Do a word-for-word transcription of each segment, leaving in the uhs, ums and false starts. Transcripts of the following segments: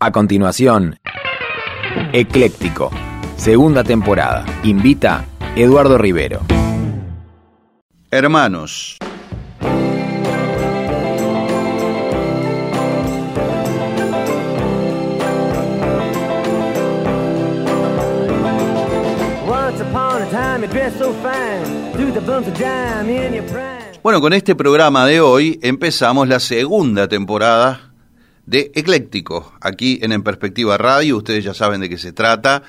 A continuación, Ecléctico, segunda temporada. Invita Eduardo Rivero. Hermanos. Bueno, con este programa de hoy empezamos la segunda temporada de Ecléctico, aquí en En Perspectiva Radio. Ustedes ya saben de qué se trata.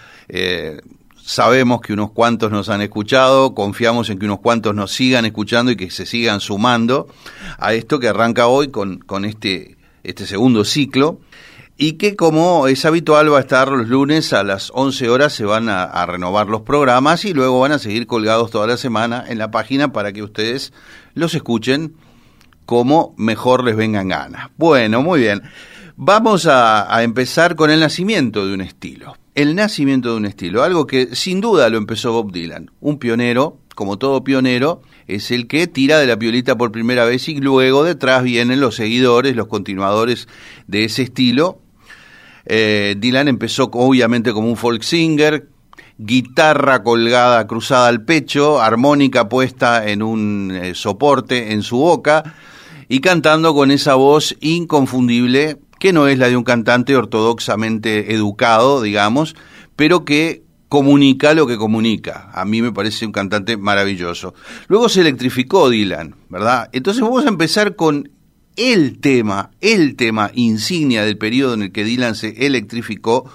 Eh, sabemos que unos cuantos nos han escuchado, confiamos en que unos cuantos nos sigan escuchando y que se sigan sumando a esto que arranca hoy con, con este, este segundo ciclo, y que, como es habitual, va a estar los lunes a las once horas. Se van a, a renovar los programas y luego van a seguir colgados toda la semana en la página para que ustedes los escuchen como mejor les vengan ganas. Bueno, muy bien. Vamos a, a empezar con el nacimiento de un estilo. El nacimiento de un estilo, algo que sin duda lo empezó Bob Dylan. Un pionero, como todo pionero, es el que tira de la piolita por primera vez y luego detrás vienen los seguidores, los continuadores de ese estilo. Eh, Dylan empezó obviamente como un folk singer, guitarra colgada, cruzada al pecho, armónica puesta en un eh, soporte en su boca y cantando con esa voz inconfundible que no es la de un cantante ortodoxamente educado, digamos, pero que comunica lo que comunica. A mí me parece un cantante maravilloso. Luego se electrificó Dylan, ¿verdad? Entonces vamos a empezar con el tema, el tema insignia del periodo en el que Dylan se electrificó.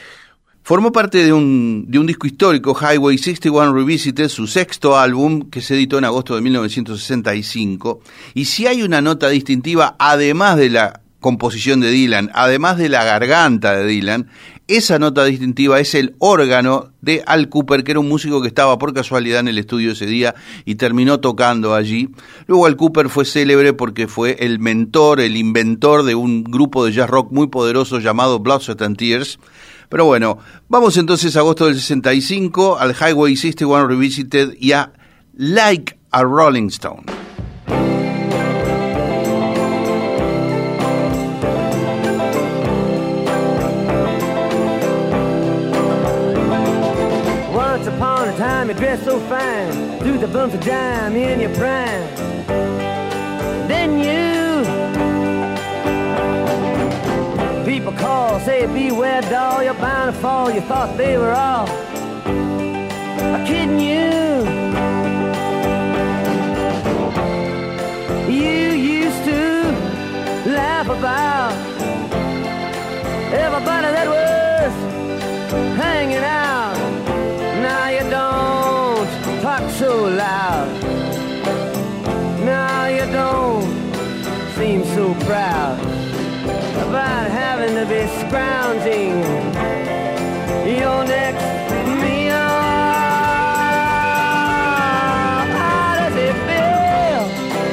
Formó parte de un, de un disco histórico, Highway sesenta y uno Revisited, su sexto álbum, que se editó en agosto de mil novecientos sesenta y cinco. Y si hay una nota distintiva, además de la composición de Dylan, además de la garganta de Dylan, esa nota distintiva es el órgano de Al Kooper, que era un músico que estaba por casualidad en el estudio ese día y terminó tocando allí. Luego Al Kooper fue célebre porque fue el mentor, el inventor de un grupo de jazz rock muy poderoso llamado Blood, Sweat and Tears. Pero bueno, vamos entonces a agosto del sesenta y cinco, al Highway sesenta y uno Revisited y a Like a Rolling Stone. Once upon a time you dressed so fine, threw the bumps of dime in your prime. Then you people call, say beware doll, you're bound to fall. You thought they were all kidding you. You used to laugh about everybody that was hanging out. Now you don't talk so loud. Now you don't seem so proud about having to be scrounging your next meal. How does it feel?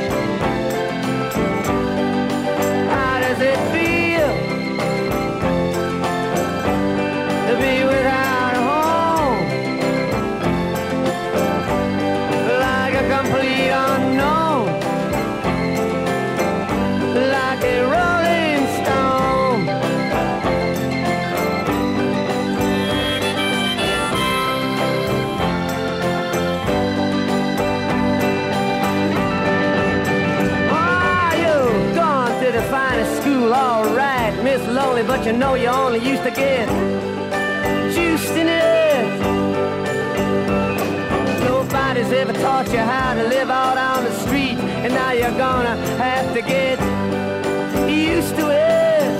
How does it feel to be without a home, like a complete unknown, like a rolling stone? Ah, you've gone to the finest school, all right, Miss Lonely, but you know you only used to get juiced in it. Nobody's ever taught you how to live out on the street, and now you're gonna have to get used to it.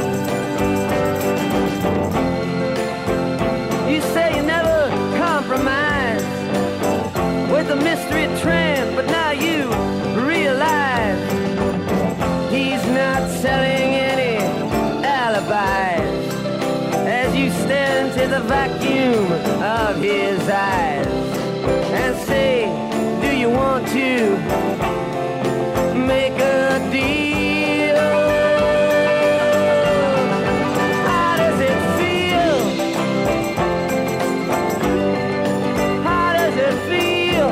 You say you never compromise with a mystery tramp, but now you realize he's not selling any alibis as you stare into the vacuum of his eyes and say, do you want to make a deal? How does it feel? How does it feel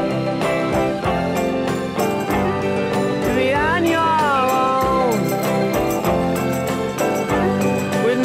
to be on your own with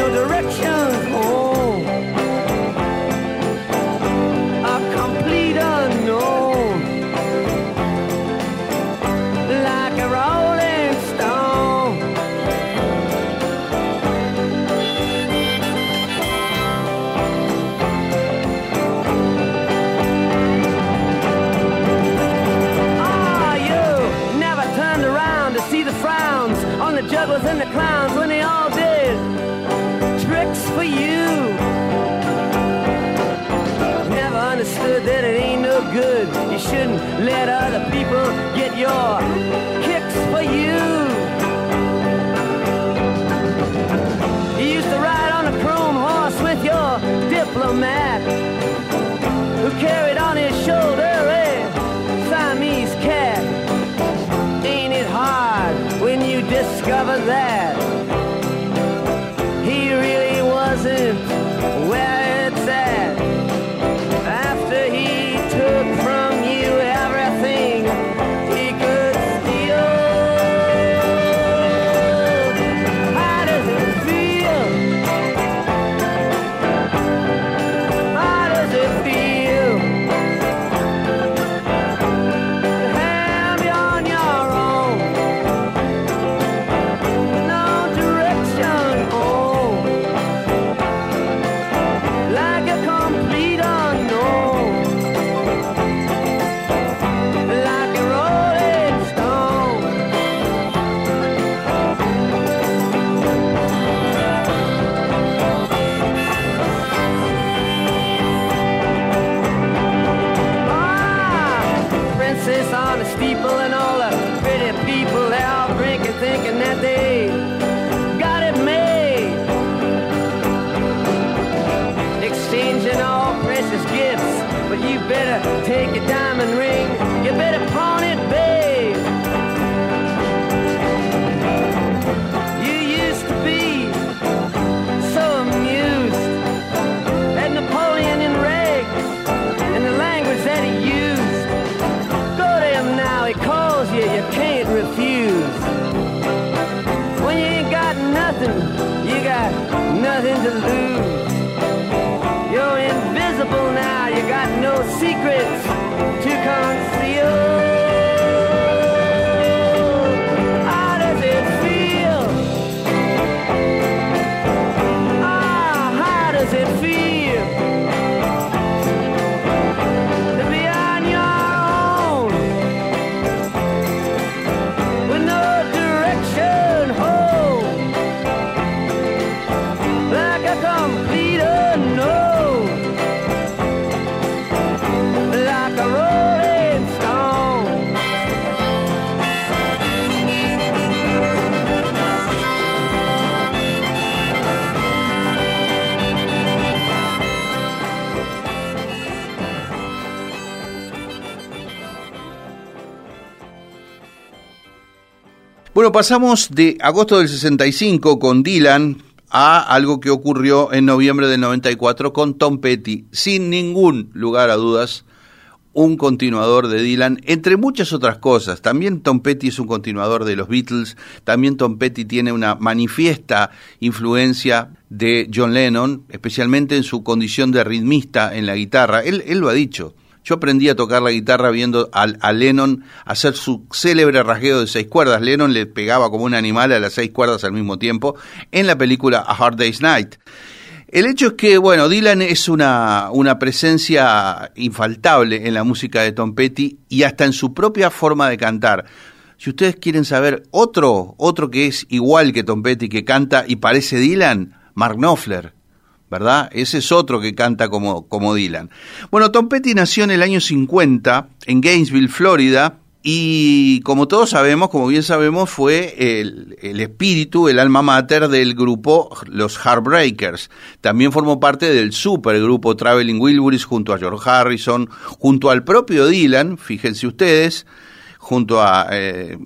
and let other people get your kicks for you. You used to ride on a chrome horse with your diplomat, who carried on his shoulder a Siamese cat. Ain't it hard when you discover that he really wasn't where it's at? After he took from you everything he could steal. How does it feel? How does it feel to have you on your own? No direction home, like a complete unknown, like a rolling stone. Ah, princess on the steeple and all the pretty people, they all drinking, thinking that they got it made, exchanging all precious gifts. But you better take your diamond ring, you better pawn it, babe. You used to be so amused at Napoleon in rags and the language that he used. Go to him now, he calls you, you can't refuse. When you ain't got nothing, you got nothing to lose. You're invisible now, you got no secrets to conceal. How does it feel? Ah, how does it feel to be on your own with no direction home, like a complete unknown, like a rolling stone. Bueno, pasamos de agosto del sesenta y cinco con Dylan a algo que ocurrió en noviembre del noventa y cuatro con Tom Petty. Sin ningún lugar a dudas, un continuador de Dylan, entre muchas otras cosas. También Tom Petty es un continuador de los Beatles, también Tom Petty tiene una manifiesta influencia de John Lennon, especialmente en su condición de ritmista en la guitarra. Él, él lo ha dicho. Yo aprendí a tocar la guitarra viendo a, a Lennon hacer su célebre rasgueo de seis cuerdas. Lennon le pegaba como un animal a las seis cuerdas al mismo tiempo en la película A Hard Day's Night. El hecho es que, bueno, Dylan es una, una presencia infaltable en la música de Tom Petty y hasta en su propia forma de cantar. Si ustedes quieren saber otro, otro que es igual que Tom Petty, que canta y parece Dylan, Mark Knopfler, ¿verdad? Ese es otro que canta como, como Dylan. Bueno, Tom Petty nació en el año cincuenta en Gainesville, Florida, y como todos sabemos, como bien sabemos, fue el, el espíritu, el alma mater del grupo Los Heartbreakers. También formó parte del supergrupo Traveling Wilburys junto a George Harrison, junto al propio Dylan, fíjense ustedes, junto a eh,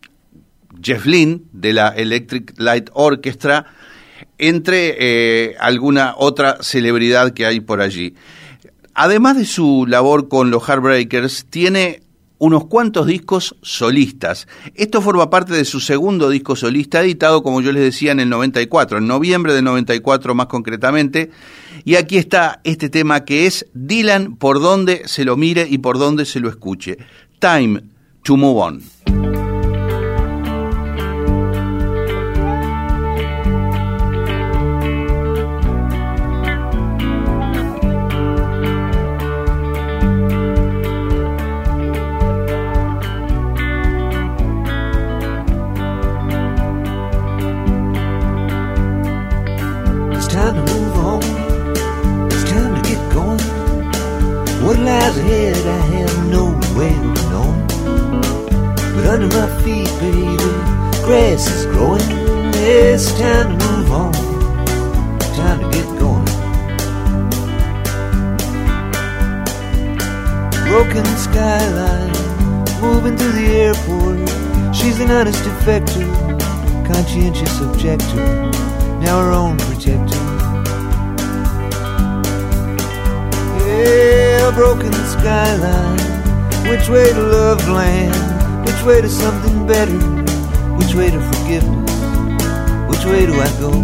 Jeff Lynne de la Electric Light Orchestra, entre eh, alguna otra celebridad que hay por allí. Además de su labor con los Heartbreakers, tiene unos cuantos discos solistas. Esto forma parte de su segundo disco solista, editado, como yo les decía, en el noventa y cuatro, en noviembre del noventa y cuatro más concretamente. Y aquí está este tema que es Dylan por donde se lo mire y por donde se lo escuche. Time to Move On. What lies ahead, I have no way feet, baby. Grass is growing. It's time to move on. Time to get going. Broken skyline, moving through the airport. She's an honest defector, conscientious objector, now her own protector. Yeah, broken skyline. Which way to love land? Which way to something better? Which way to forgiveness? Which way do I go?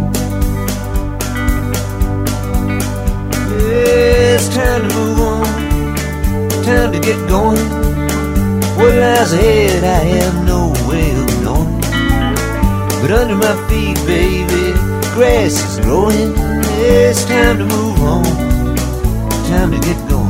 Yeah, it's time to move on. Time to get going. What lies ahead I have no way of knowing. But under my feet, baby, grass is growing. It's time to move on. Time to get going.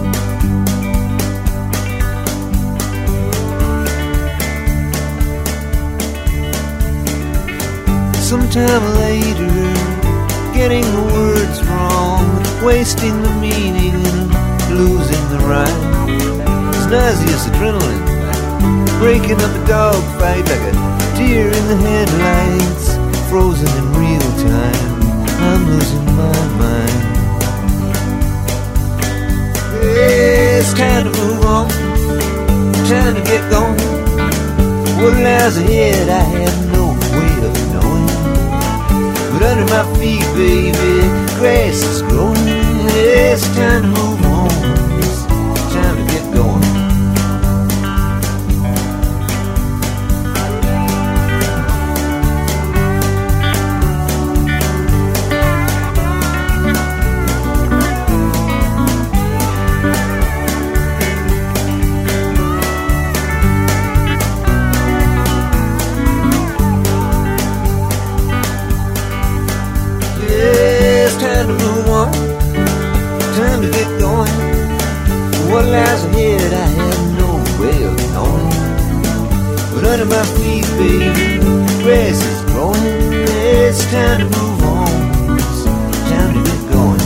Sometime later, getting the words wrong, wasting the meaning and losing the rhyme. It's nauseous adrenaline, breaking up a dogfight like a deer in the headlights, frozen in real time. I'm losing my mind. It's time to move on, time to get going. What lies ahead I have no way of knowing. But under my feet, baby, grass is growing. It's time to move on. It's time to get going. What lies ahead I have no way of knowing. But under my feet, baby, grass is growing. It's time to move on. It's time to get going.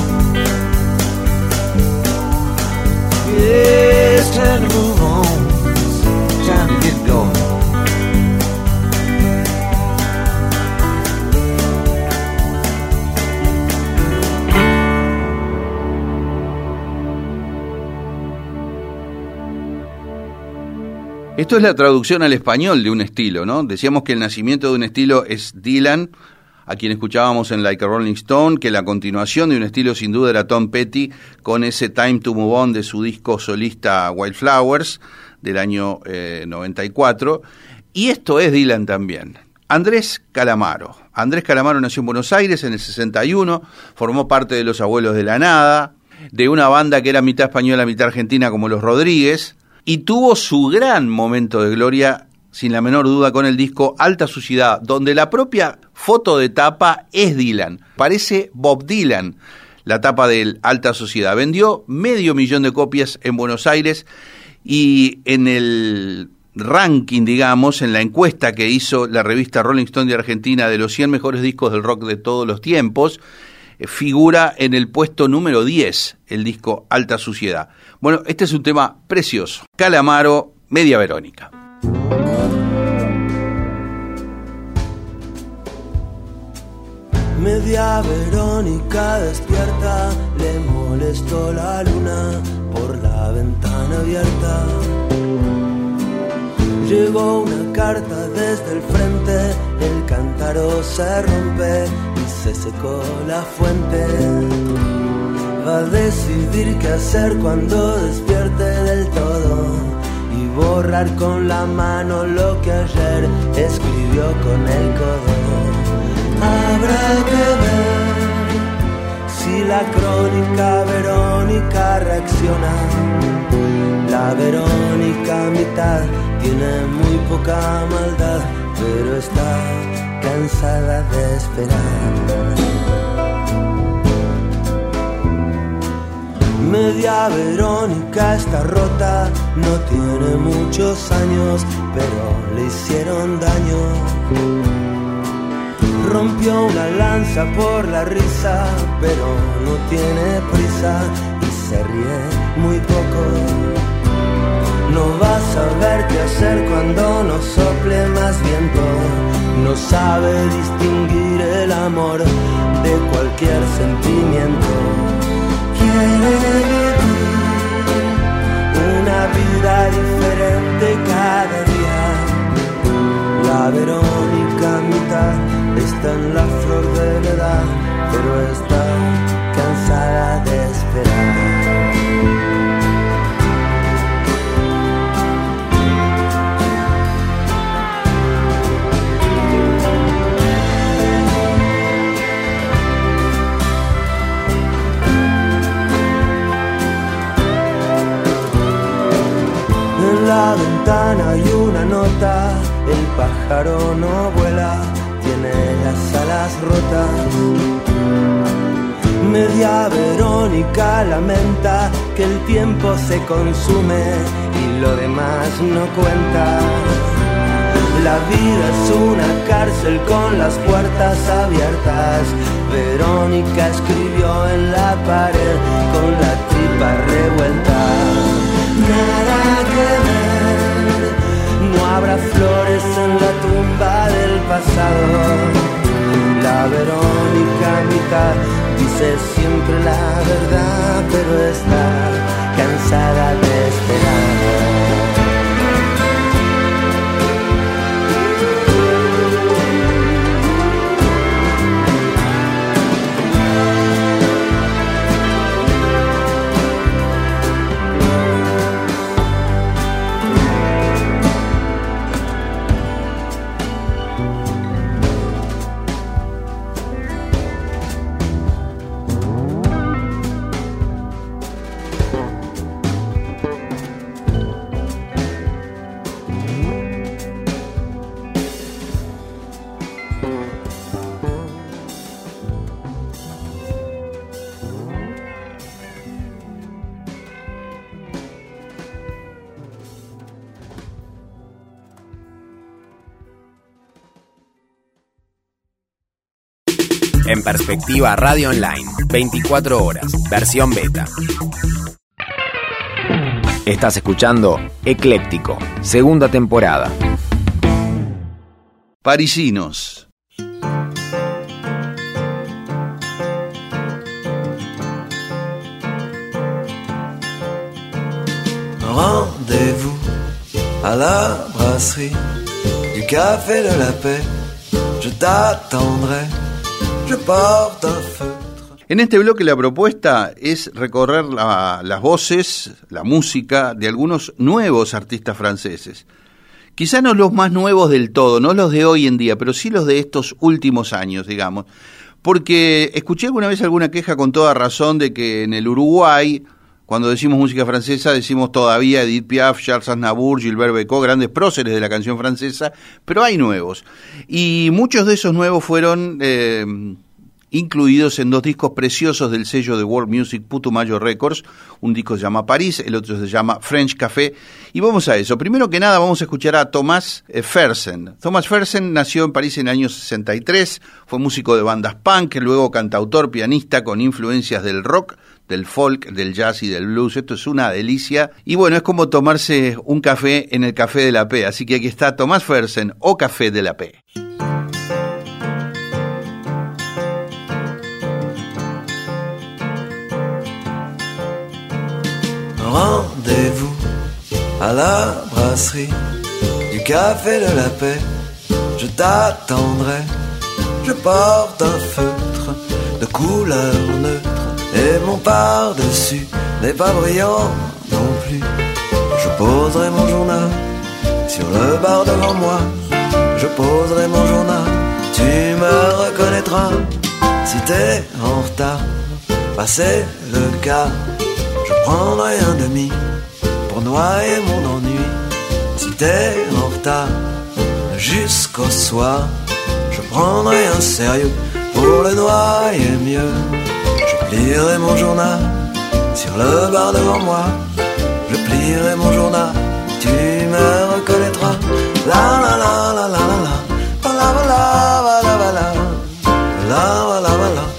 Yeah, it's time to move on. It's time to get going. Esto es la traducción al español de un estilo, ¿no? Decíamos que el nacimiento de un estilo es Dylan, a quien escuchábamos en Like a Rolling Stone, que la continuación de un estilo sin duda era Tom Petty, con ese Time to Move On de su disco solista Wildflowers, del año eh, noventa y cuatro, y esto es Dylan también. Andrés Calamaro. Andrés Calamaro nació en Buenos Aires en el sesenta y uno, formó parte de Los Abuelos de la Nada, de una banda que era mitad española, mitad argentina, como Los Rodríguez, y tuvo su gran momento de gloria, sin la menor duda, con el disco Alta Suciedad, donde la propia foto de tapa es Dylan. Parece Bob Dylan, la tapa del Alta Sociedad. Vendió medio millón de copias en Buenos Aires y en el ranking, digamos, en la encuesta que hizo la revista Rolling Stone de Argentina de los cien mejores discos del rock de todos los tiempos, figura en el puesto número diez el disco Alta Suciedad. Bueno, este es un tema precioso. Calamaro, Media Verónica. Media Verónica despierta, le molestó la luna por la ventana abierta. Llegó una carta desde el frente, el cántaro se rompe y se secó la fuente. Va a decidir qué hacer cuando despierte del todo y borrar con la mano lo que ayer escribió con el codo. Habrá que ver si la crónica Verónica reacciona. La Verónica mitad tiene muy poca maldad, pero está cansada de esperar. Media Verónica está rota, no tiene muchos años, pero le hicieron daño. Rompió una lanza por la risa, pero no tiene prisa y se ríe muy poco. No va a saber qué hacer cuando no sople más viento. No sabe distinguir el amor de cualquier sentimiento. Quiere vivir una vida diferente cada día. La Verónica mitad está en la flor de la edad, pero está cansada de esperar. En la ventana hay una nota, el pájaro no vuela, tiene las alas rotas. Media Verónica lamenta que el tiempo se consume y lo demás no cuenta. La vida es una cárcel con las puertas abiertas. Verónica escribió en la pared con la tripa revuelta. Nada que ver, no habrá flores en la tumba del pasado. La Verónica mitad dice siempre la verdad, pero está cansada de esperar. En Perspectiva Radio Online, veinticuatro horas, versión beta. Estás escuchando Ecléctico, segunda temporada. Parisinos. Rendez-vous à la brasserie du Café de la Paix. Je t'attendrai. Je porte un feutre. En este bloque la propuesta es recorrer la, las voces, la música de algunos nuevos artistas franceses. Quizá no los más nuevos del todo, no los de hoy en día, pero sí los de estos últimos años, digamos. Porque escuché alguna vez alguna queja con toda razón de que en el Uruguay, cuando decimos música francesa, decimos todavía Edith Piaf, Charles Aznavour, Gilbert Bécaud, grandes próceres de la canción francesa, pero hay nuevos. Y muchos de esos nuevos fueron eh, incluidos en dos discos preciosos del sello de World Music Putumayo Records. Un disco se llama París, el otro se llama French Café. Y vamos a eso. Primero que nada vamos a escuchar a Thomas Fersen. Thomas Fersen nació en París en el año sesenta y tres, fue músico de bandas punk, luego cantautor, pianista con influencias del rock, del folk, del jazz y del blues. Esto es una delicia. Y bueno, es como tomarse un café en el Café de la P. Así que aquí está Thomas Fersen o Café de la P. Rendez-vous à la brasserie du Café de la Paix. Je t'attendrai. Je porte un feutre de couleur neutre et mon par-dessus n'est pas brillant non plus. Je poserai mon journal sur le bar devant moi. Je poserai mon journal, tu me reconnaîtras. Si t'es en retard, passez le quart. Je prendrai un demi pour noyer mon ennui. Si t'es en retard jusqu'au soir, je prendrai un sérieux pour le noyer mieux. Je plierai mon journal sur le bar devant moi. Je plierai mon journal, tu me reconnaîtras. La la la la la la la. La la la la la la la. La la la la la.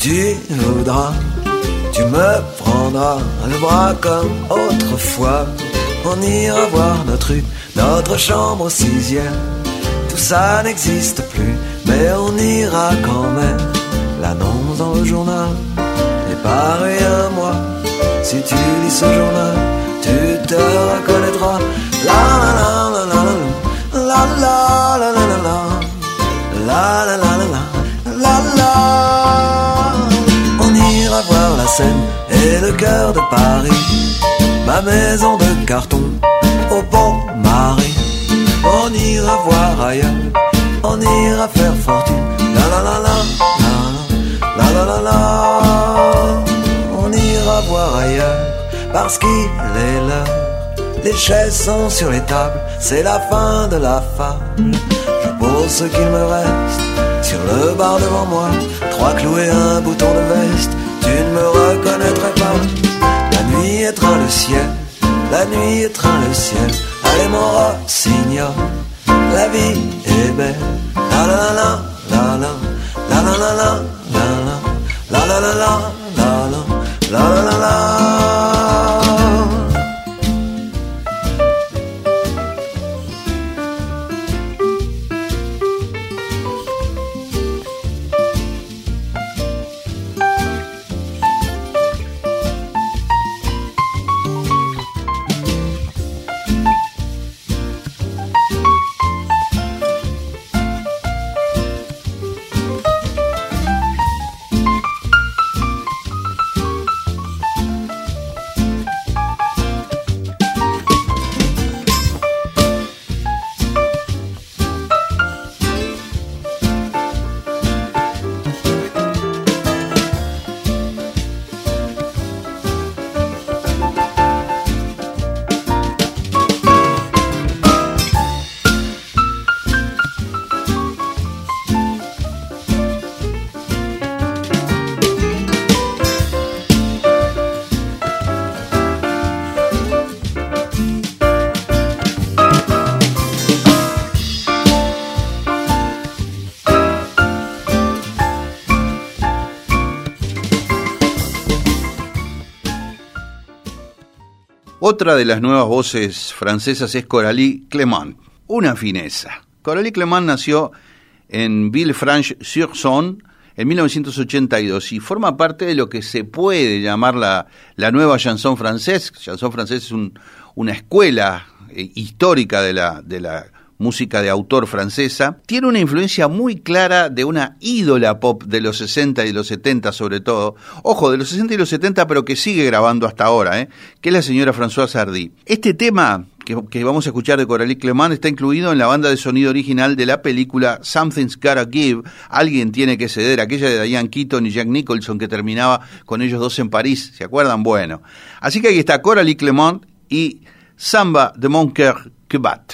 tu voudras, tu me prendras le bras comme autrefois. On ira voir notre rue, notre chambre au sixième. Tout ça n'existe plus, mais on ira quand même. L'annonce dans le journal est parue un mois. Si tu lis ce journal, tu te reconnaîtras. La la la la la la la la la la la la la la la la la. On ira voir la Seine et le cœur de Paris, ma maison de carton au pont Marie. On ira voir ailleurs, on ira faire fortune. La la la la la la la la la. On ira voir ailleurs parce qu'il est l'heure. Les chaises sont sur les tables, c'est la fin de la fable. Je pose ce qu'il me reste sur le bar devant moi. Trois clous et un bouton de veste, tu ne me reconnaîtrais pas. La nuit étreint le ciel, la nuit étreint le ciel. Allez mon rossignol, la vie est belle. La la la la la la la la la la la la la la la la la la la. Otra de las nuevas voces francesas es Coralie Clément, una fineza. Coralie Clément nació en Villefranche-sur-Saône en mil novecientos ochenta y dos y forma parte de lo que se puede llamar la, la nueva chanson française. Chanson française es un, una escuela eh, histórica de la, de la música de autor francesa. Tiene una influencia muy clara de una ídola pop de los sesenta y de los setenta sobre todo. Ojo, de los sesenta y los setenta, pero que sigue grabando hasta ahora, ¿eh? que es la señora Françoise Hardy. Este tema que, que vamos a escuchar de Coralie Clément está incluido en la banda de sonido original de la película Something's Gotta Give, Alguien Tiene que Ceder, aquella de Diane Keaton y Jack Nicholson que terminaba con ellos dos en París, ¿se acuerdan? Bueno, así que aquí está Coralie Clément y Samba de mon cœur que bat.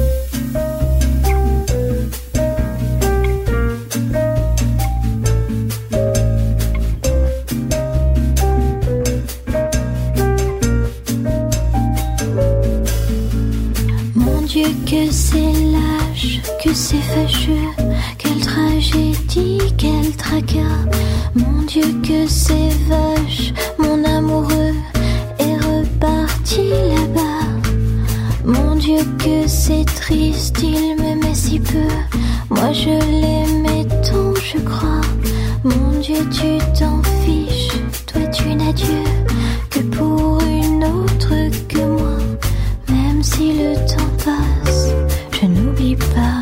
Que c'est lâche, que c'est fâcheux, quelle tragédie, quel tracas. Mon Dieu que c'est vache, mon amoureux est reparti là-bas. Mon Dieu que c'est triste, il m'aimait si peu, moi je l'aimais tant je crois. Mon Dieu tu t'en fiches, toi tu n'as Dieu que pour une autre que moi. Même si le temps passe, je n'oublie pas.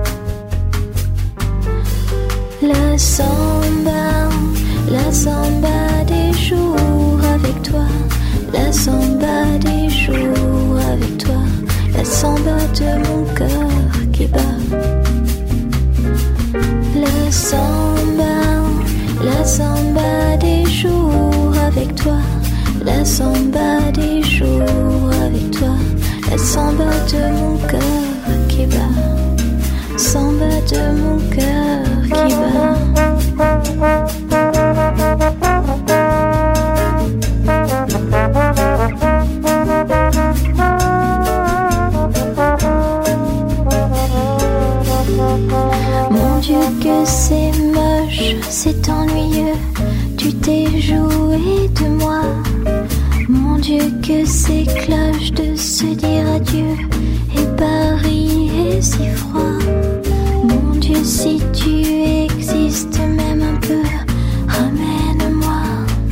La samba, la samba des jours avec toi. La samba des jours avec toi. La samba de mon cœur qui bat. La samba, la samba des jours avec toi. La samba des jours avec toi. La samba de mon cœur qui bat. Samba de mon cœur qui bat. Mon Dieu que c'est moche, c'est ennuyeux, tu t'es joué de moi. Mon Dieu, que ces cloches de se dire adieu. Et Paris est si froid. Mon Dieu, si tu existes même un peu, ramène-moi.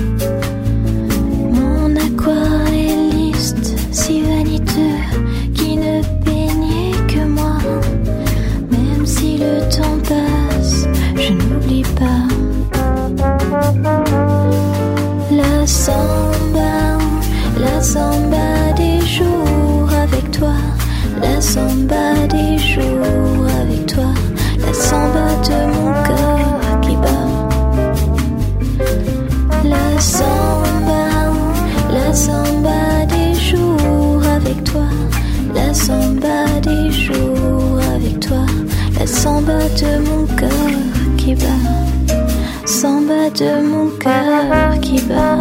Mon aquarelliste si vaniteux, qui ne peignait que moi. Même si le temps passe, je n'oublie pas. La samba, la samba des jours avec toi. La samba des jours avec toi. La samba de mon cœur qui bat. La samba, la samba des jours avec toi. La samba des jours avec toi. La samba de mon cœur qui bat. Samba de mon cœur qui bat.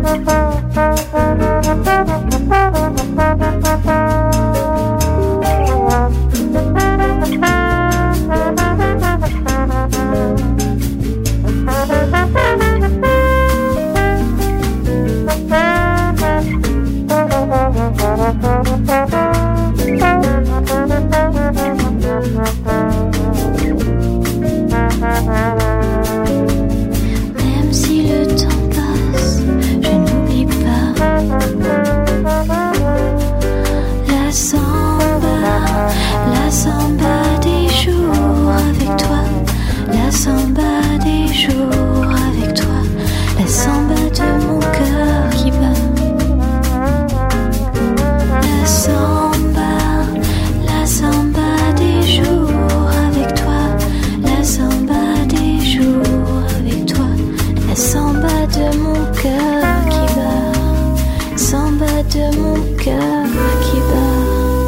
Même si le temps passe, je n'oublie pas. La samba, la samba des jours avec toi. La samba des jours avec toi. La samba de mon cœur qui bat. La samba, la samba des jours avec toi. La samba des jours avec toi. La samba de mon cœur qui bat. Samba de mon cœur qui bat.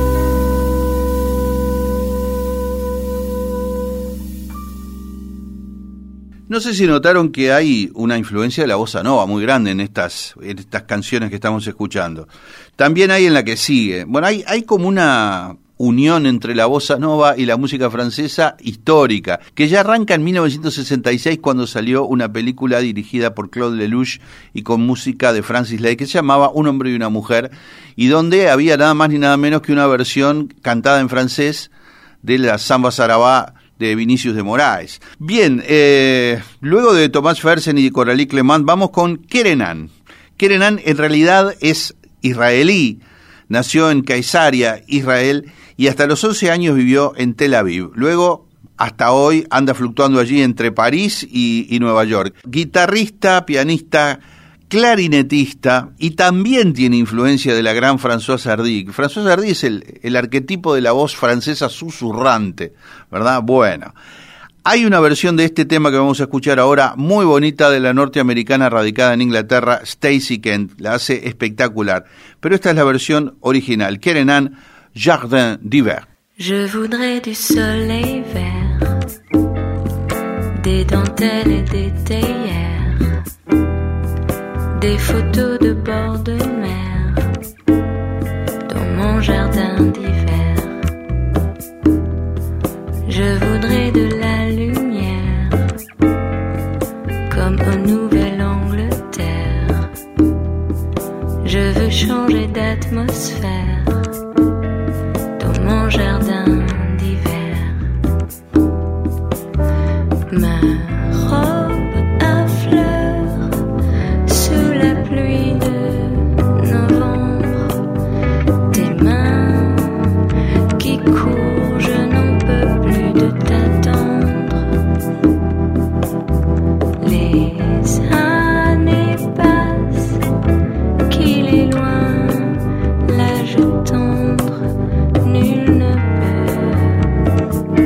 No sé si notaron que hay una influencia de la bossa nova muy grande en estas, en estas canciones que estamos escuchando. También hay en la que sigue. Bueno, hay, hay como una unión entre la bossa nova y la música francesa histórica, que ya arranca en mil novecientos sesenta y seis cuando salió una película dirigida por Claude Lelouch y con música de Francis Lay que se llamaba Un hombre y una mujer, y donde había nada más ni nada menos que una versión cantada en francés de la Samba Sarabá de Vinicius de Moraes. Bien, eh, luego de Tomás Fersen y de Coralie Clement, vamos con Kerenan. Kerenan en realidad es israelí, nació en Kaisaria, Israel, y hasta los once años vivió en Tel Aviv. Luego, hasta hoy, anda fluctuando allí entre París y, y Nueva York. Guitarrista, pianista, clarinetista, y también tiene influencia de la gran Françoise Hardy. Françoise Hardy es el, el arquetipo de la voz francesa susurrante, ¿verdad? Bueno, hay una versión de este tema que vamos a escuchar ahora muy bonita de la norteamericana radicada en Inglaterra, Stacey Kent, la hace espectacular, pero esta es la versión original, Kerenan, Jardin d'hiver. Je voudrais du soleil vert, des dentelles et des théières, des photos de bord de mer dans mon jardin d'hiver. Je voudrais de la lumière comme au Nouvelle-Angleterre. Je veux changer d'atmosphère dans mon jardin d'hiver. Ma robe à fleurs sous la pluie de novembre, tes mains qui courent, je n'en peux plus de t'attendre. Les années passent, qu'il est loin l'âge tendre, nul ne peut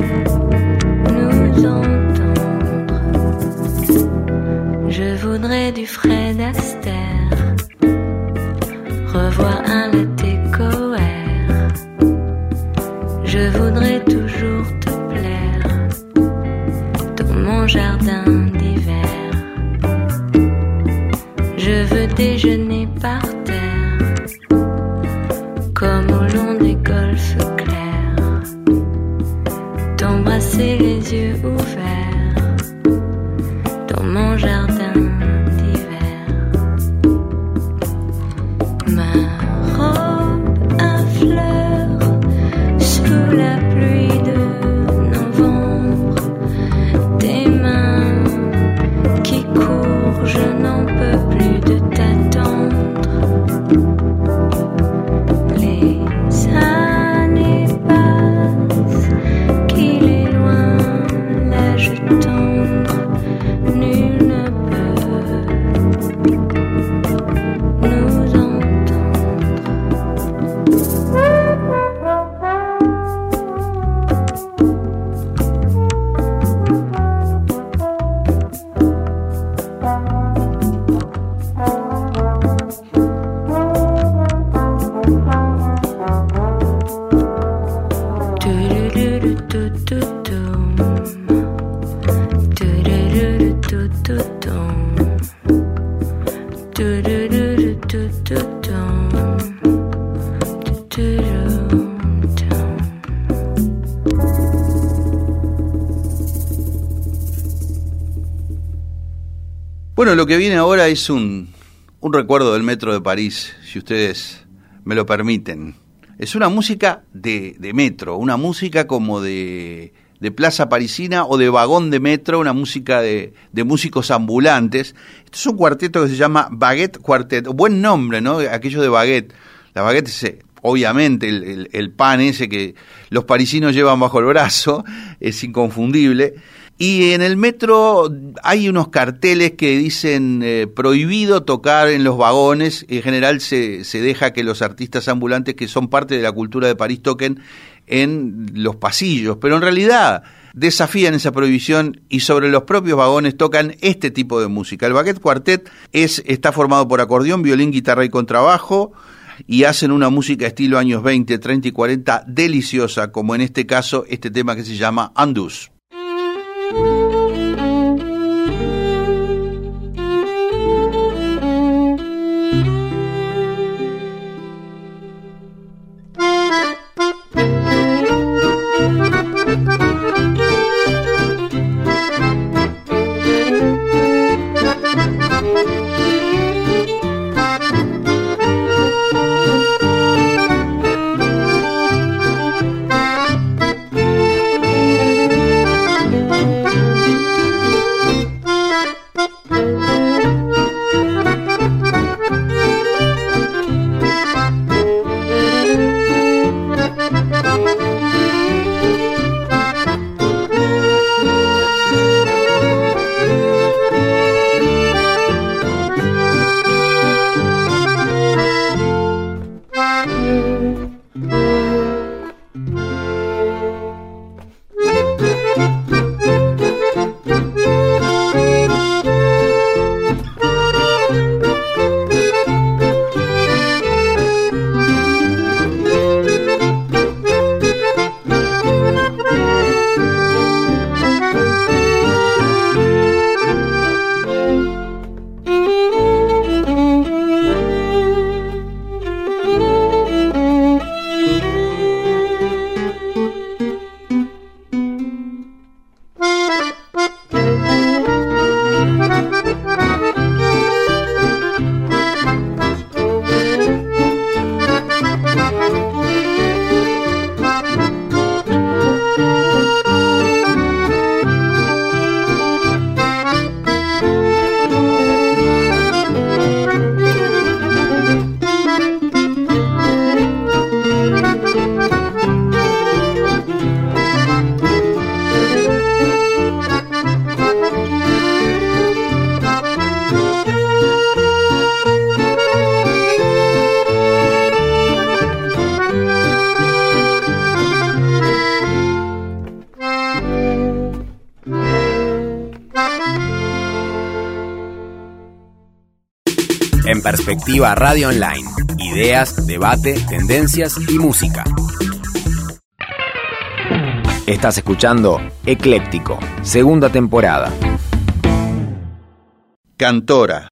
nous entendre. Je voudrais du Fred Astaire, revoir un latte coère. Je voudrais toujours te plaire dans mon jardin d'hiver. Je veux déjeuner par terre comme au long des golfes clairs, t'embrasser les yeux ouverts dans mon jardin Bueno, lo que viene ahora es un, un recuerdo del metro de París, si ustedes me lo permiten. Es una música de, de metro, una música como de, de plaza parisina o de vagón de metro, una música de, de músicos ambulantes. Esto es un cuarteto que se llama Baguette Quartet, buen nombre, ¿no? Aquello de baguette. La baguette es obviamente el, el, el pan ese que los parisinos llevan bajo el brazo, es inconfundible. Y en el metro hay unos carteles que dicen eh, prohibido tocar en los vagones. En general se, se deja que los artistas ambulantes que son parte de la cultura de París toquen en los pasillos, pero en realidad desafían esa prohibición y sobre los propios vagones tocan este tipo de música. El Baguette Quartet es, está formado por acordeón, violín, guitarra y contrabajo, y hacen una música estilo años veinte, treinta y cuarenta deliciosa, como en este caso este tema que se llama Andus. En Perspectiva Radio Online. Ideas, debate, tendencias y música. Estás escuchando Ecléctico, segunda temporada. Cantora.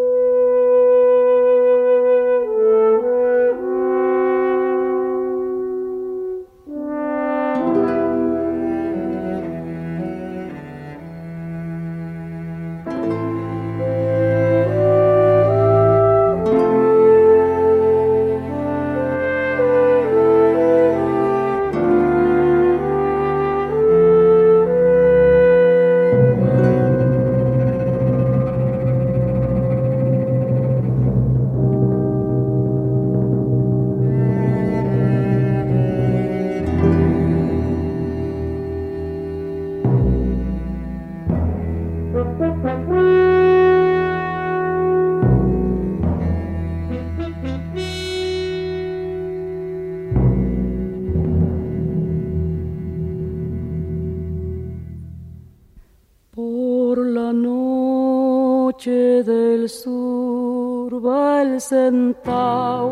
Del sur va el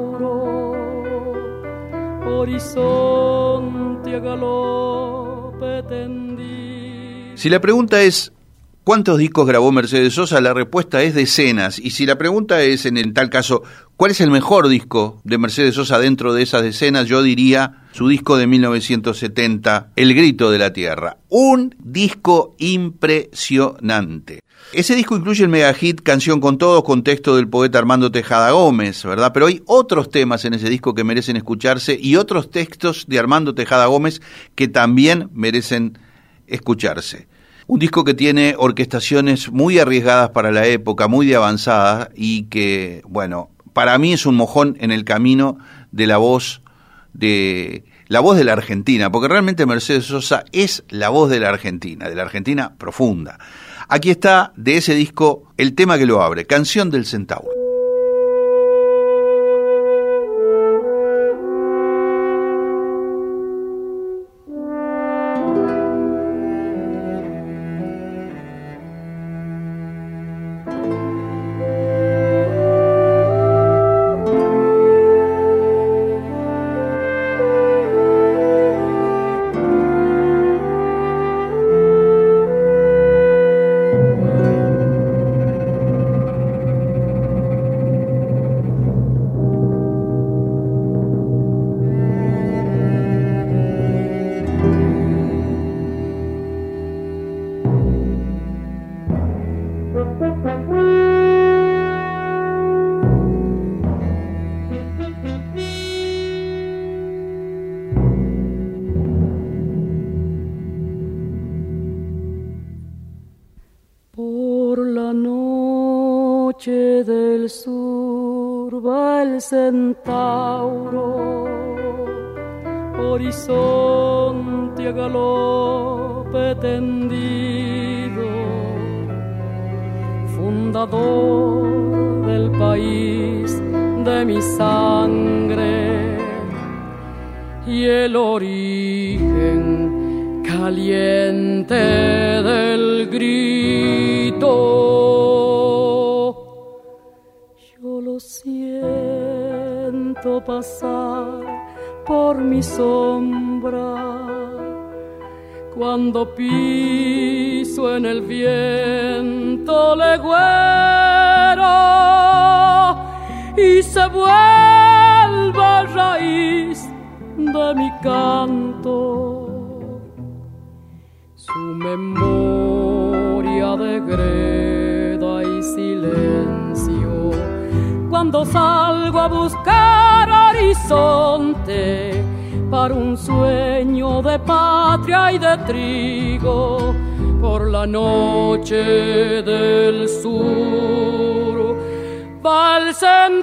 centauro, horizonte a galope Si la pregunta es ¿cuántos discos grabó Mercedes Sosa? La respuesta es decenas. Y si la pregunta es, en el tal caso, ¿cuál es el mejor disco de Mercedes Sosa dentro de esas decenas? Yo diría su disco de mil novecientos setenta, El Grito de la Tierra. Un disco impresionante. Ese disco incluye el megahit Canción con Todos, con texto del poeta Armando Tejada Gómez, ¿verdad? Pero hay otros temas en ese disco que merecen escucharse y otros textos de Armando Tejada Gómez que también merecen escucharse. Un disco que tiene orquestaciones muy arriesgadas para la época, muy de avanzada y que, bueno, para mí es un mojón en el camino de la voz de la voz de la Argentina, porque realmente Mercedes Sosa es la voz de la Argentina, de la Argentina profunda. Aquí está de ese disco el tema que lo abre, Canción del Centauro. Del sur va el centauro, horizonte a galope tendido, fundador del país de mi sangre y el origen caliente del grito. Lo siento pasar por mi sombra cuando piso en el viento legüero y se vuelva raíz de mi canto su memoria de greda y silencio. Cuando salgo a buscar horizonte para un sueño de patria y de trigo, por la noche del sur va el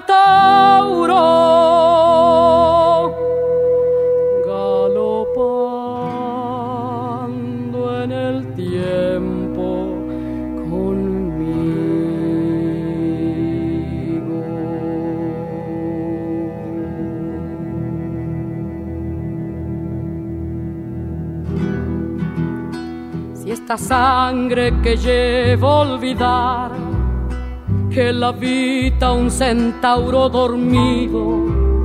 centauro galopando en el tiempo conmigo. Esta sangre que llevo olvidar, que la habita un centauro dormido,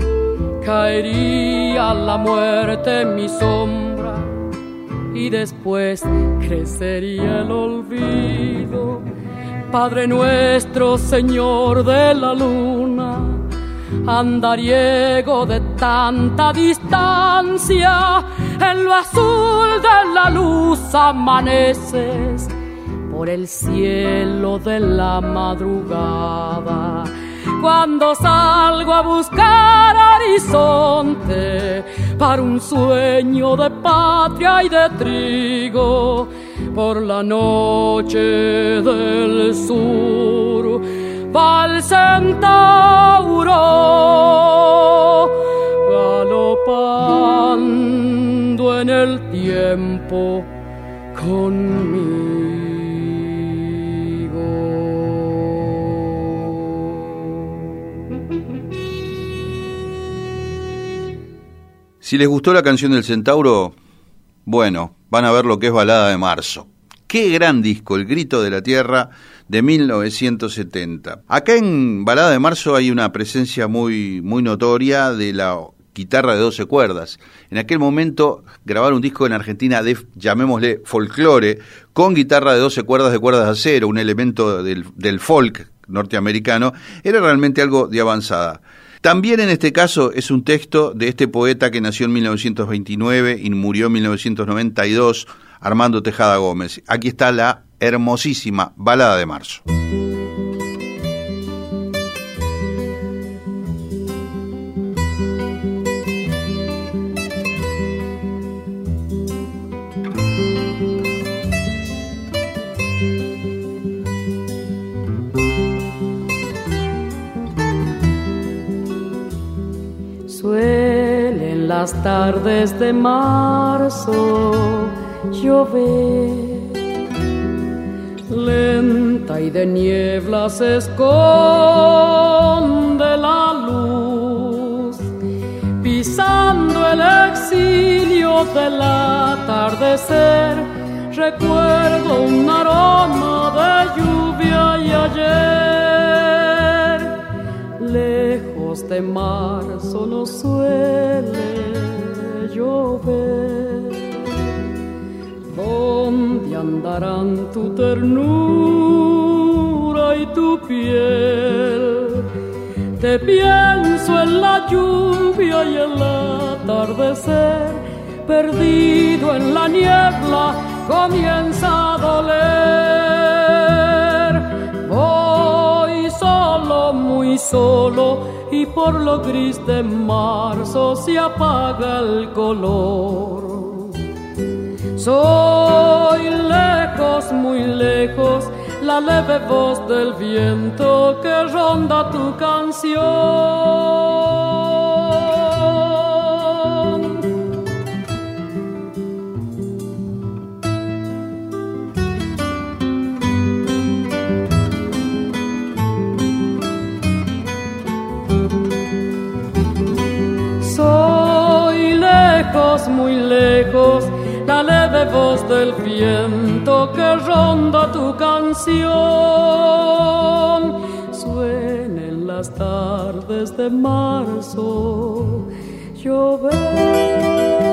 caería la muerte en mi sombra y después crecería el olvido. Padre nuestro, Señor de la luna, andariego de tanta distancia, en lo azul de la luz amaneces, por el cielo de la madrugada. Cuando salgo a buscar horizonte para un sueño de patria y de trigo, por la noche del sur va el centauro galopando en el tiempo conmigo. Si les gustó la canción del Centauro, bueno, van a ver lo que es Balada de Marzo. Qué gran disco, El Grito de la Tierra, de mil novecientos setenta. Acá en Balada de Marzo hay una presencia muy, muy notoria de la guitarra de doce cuerdas. En aquel momento grabar un disco en Argentina de, llamémosle, folclore, con guitarra de doce cuerdas de cuerdas de acero, un elemento del, del folk norteamericano, era realmente algo de avanzada. También en este caso es un texto de este poeta que nació en mil novecientos veintinueve y murió en mil novecientos noventa y dos, Armando Tejada Gómez. Aquí está la hermosísima Balada de Marzo. Suelen las tardes de marzo llover, lenta y de niebla se esconde la luz, pisando el exilio del atardecer, recuerdo un aroma de lluvia y ayer, lejos de marzo no suele llover. ¿Dónde andarán tu ternura y tu piel? Te pienso en la lluvia y el atardecer, perdido en la niebla, comienza a doler. Voy solo, muy solo, y por lo gris de marzo se apaga el color. Soy lejos, muy lejos, la leve voz del viento que ronda tu canción. Soy lejos, muy lejos, la leve voz del viento que ronda tu canción. Suena en las tardes de marzo llover.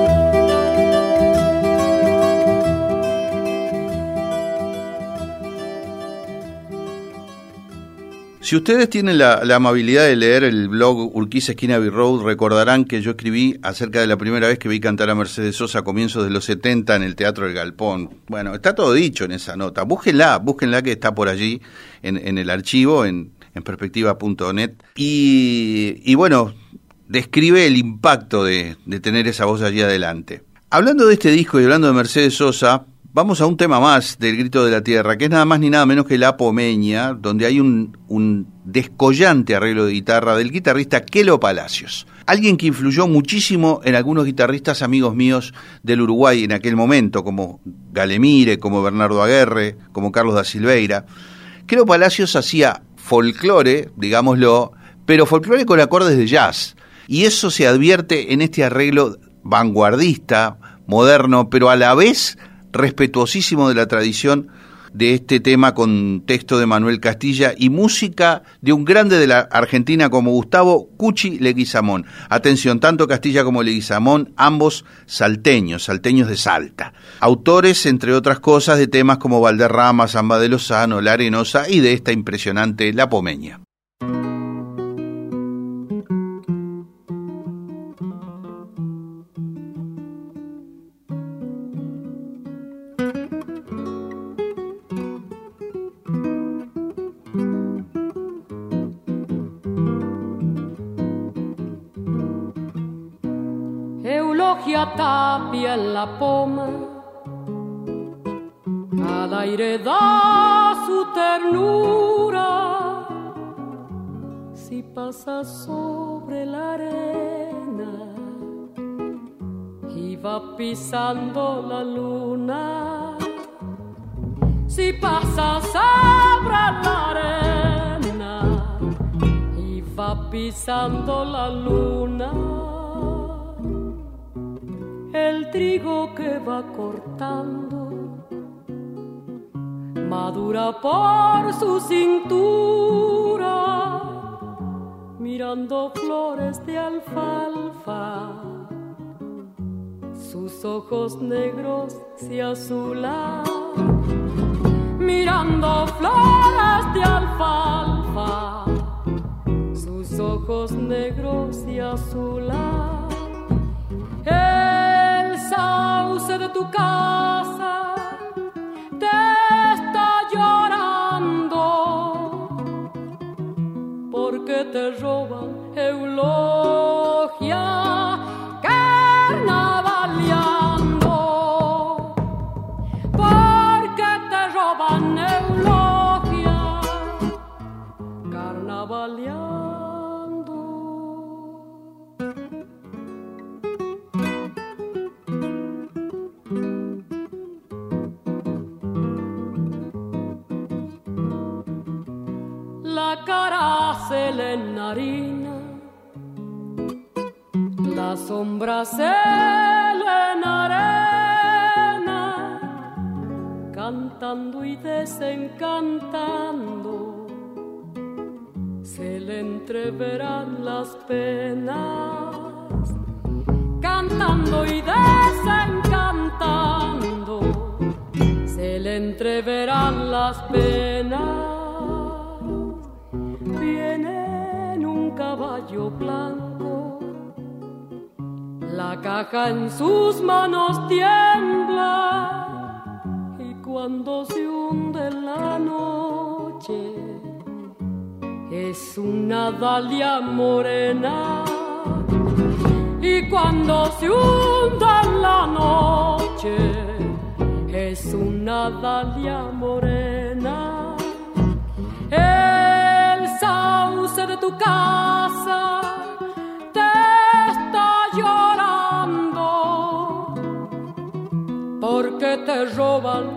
Si ustedes tienen la, la amabilidad de leer el blog Urquiza Esquina Abbey Road, recordarán que yo escribí acerca de la primera vez que vi cantar a Mercedes Sosa a comienzos de los setenta en el Teatro del Galpón. Bueno, está todo dicho en esa nota. Búsquenla, búsquenla que está por allí en, en el archivo, en, en perspectiva punto net. Y, y bueno, describe el impacto de, de tener esa voz allí adelante. Hablando de este disco y hablando de Mercedes Sosa, vamos a un tema más del Grito de la Tierra, que es nada más ni nada menos que La Pomeña, donde hay un, un descollante arreglo de guitarra del guitarrista Kelo Palacios, alguien que influyó muchísimo en algunos guitarristas amigos míos del Uruguay en aquel momento, como Galemire, como Bernardo Aguerre, como Carlos da Silveira. Kelo Palacios hacía folclore, digámoslo, pero folclore con acordes de jazz, y eso se advierte en este arreglo vanguardista, moderno, pero a la vez respetuosísimo de la tradición de este tema, con texto de Manuel Castilla y música de un grande de la Argentina como Gustavo Cuchi Leguizamón. Atención, tanto Castilla como Leguizamón, ambos salteños, salteños de Salta. Autores, entre otras cosas, de temas como Valderrama, Zamba de Lozano, La Arenosa y de esta impresionante La Pomeña. Tapia en la poma, al aire da su ternura, si pasa sobre la arena y va pisando la luna, si pasa sobre la arena y va pisando la luna, el trigo que va cortando madura por su cintura, mirando flores de alfalfa alfalfa, sus ojos negros se azulan, mirando flores de alfalfa, sus ojos negros se azulan. El sauce de tu casa te está llorando porque te roban eulogia carnavaleando, porque te roban eulogia carnavaleando. La cara se le enharina, la sombra se le enarena, cantando y desencantando, se le entreverán las penas, cantando y desencantando, se le entreverán las penas. Viene en un caballo blanco, la caja en sus manos tiembla, y cuando se hunde la noche es una dalia morena, y cuando se hunde la noche es una dalia morena. El sauce de tu casa te está llorando porque te roban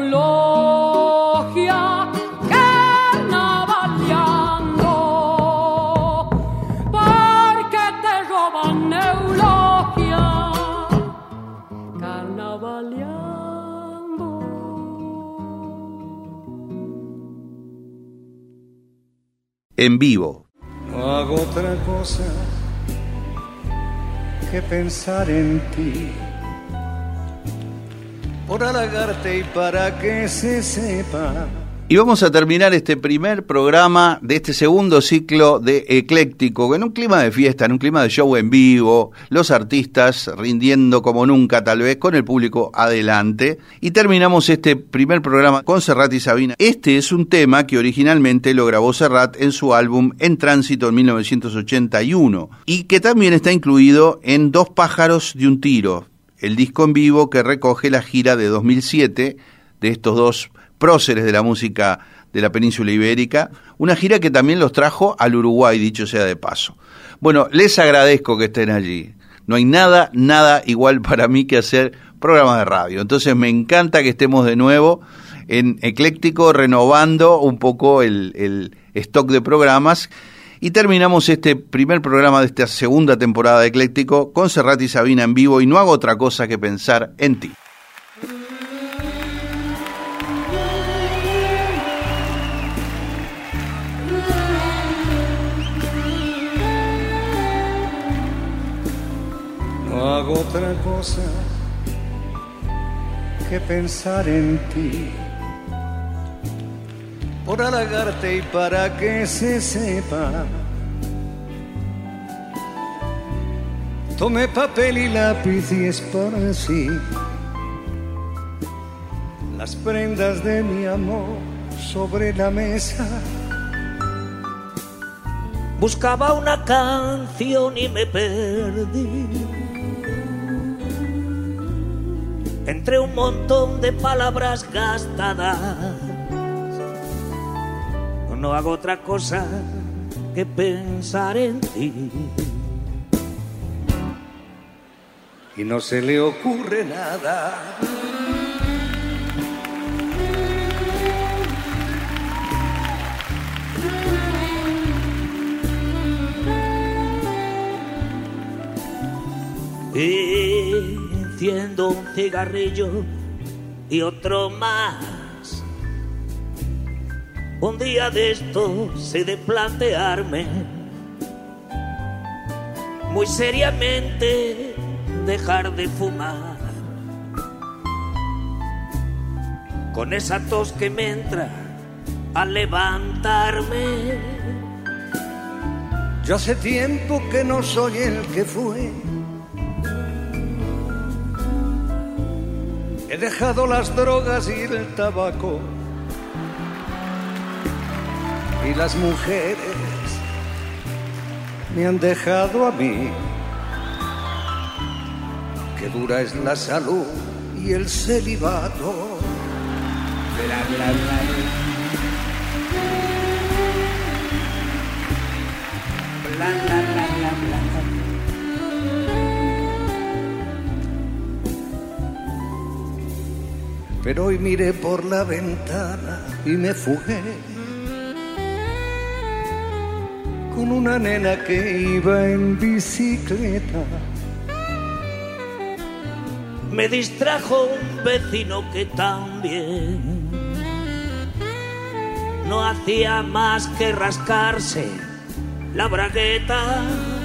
eulogia carnavaleando, porque te roban eulogia carnavaleando. En vivo. No hago otra cosa que pensar en ti, por halagarte y para que se sepa. Y vamos a terminar este primer programa de este segundo ciclo de Ecléctico, en un clima de fiesta, en un clima de show en vivo, los artistas rindiendo como nunca tal vez, con el público adelante. Y terminamos este primer programa con Serrat y Sabina. Este es un tema que originalmente lo grabó Serrat en su álbum En Tránsito en mil novecientos ochenta y uno, y que también está incluido en Dos pájaros de un tiro, el disco en vivo que recoge la gira de dos mil siete de estos dos próceres de la música de la península ibérica, una gira que también los trajo al Uruguay, dicho sea de paso. Bueno, les agradezco que estén allí. No hay nada, nada igual para mí que hacer programas de radio. Entonces me encanta que estemos de nuevo en Ecléctico, renovando un poco el, el stock de programas. Y terminamos este primer programa de esta segunda temporada de Ecléctico con Serrat y Sabina en vivo, y no hago otra cosa que pensar en ti. No hago otra cosa que pensar en ti, por halagarte y para que se sepa. Tomé papel y lápiz y esparcí las prendas de mi amor sobre la mesa. Buscaba una canción y me perdí entre un montón de palabras gastadas. No hago otra cosa que pensar en ti, y no se le ocurre nada. Y enciendo un cigarrillo y otro más. Un día de estos he de plantearme muy seriamente dejar de fumar. Con esa tos que me entra al levantarme. Yo hace tiempo que no soy el que fue. He dejado las drogas y el tabaco. Y las mujeres me han dejado a mí. Qué dura es la salud y el celibato. Bla, bla, bla. Bla, bla, bla, bla, bla. Pero hoy miré por la ventana y me fugué con una nena que iba en bicicleta. Me distrajo un vecino que también no hacía más que rascarse la bragueta.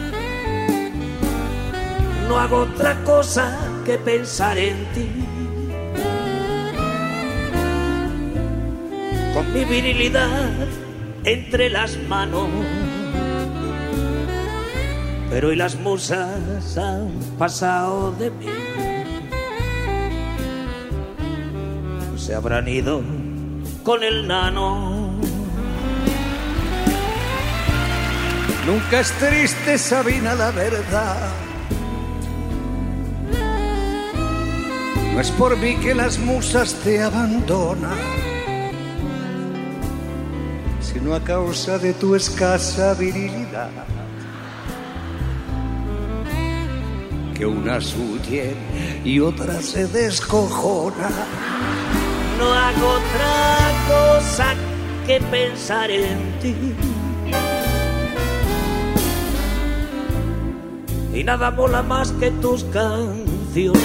No hago otra cosa que pensar en ti. Con mi virilidad entre las manos. Pero hoy las musas han pasado de mí. Se habrán ido con el nano. Nunca es triste, Sabina, la verdad. No es por mí que las musas te abandonan, sino a causa de tu escasa virilidad. Que unas huyen y otras se descojonan. No hago otra cosa que pensar en ti. Y nada mola más que tus canciones.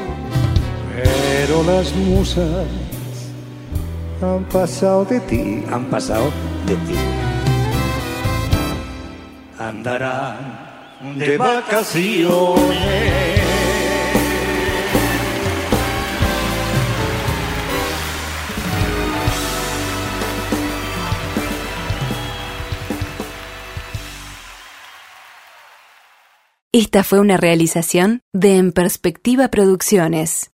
Pero las musas han pasado de ti. Han pasado de ti. Andarán de vacaciones. Esta fue una realización de En Perspectiva Producciones.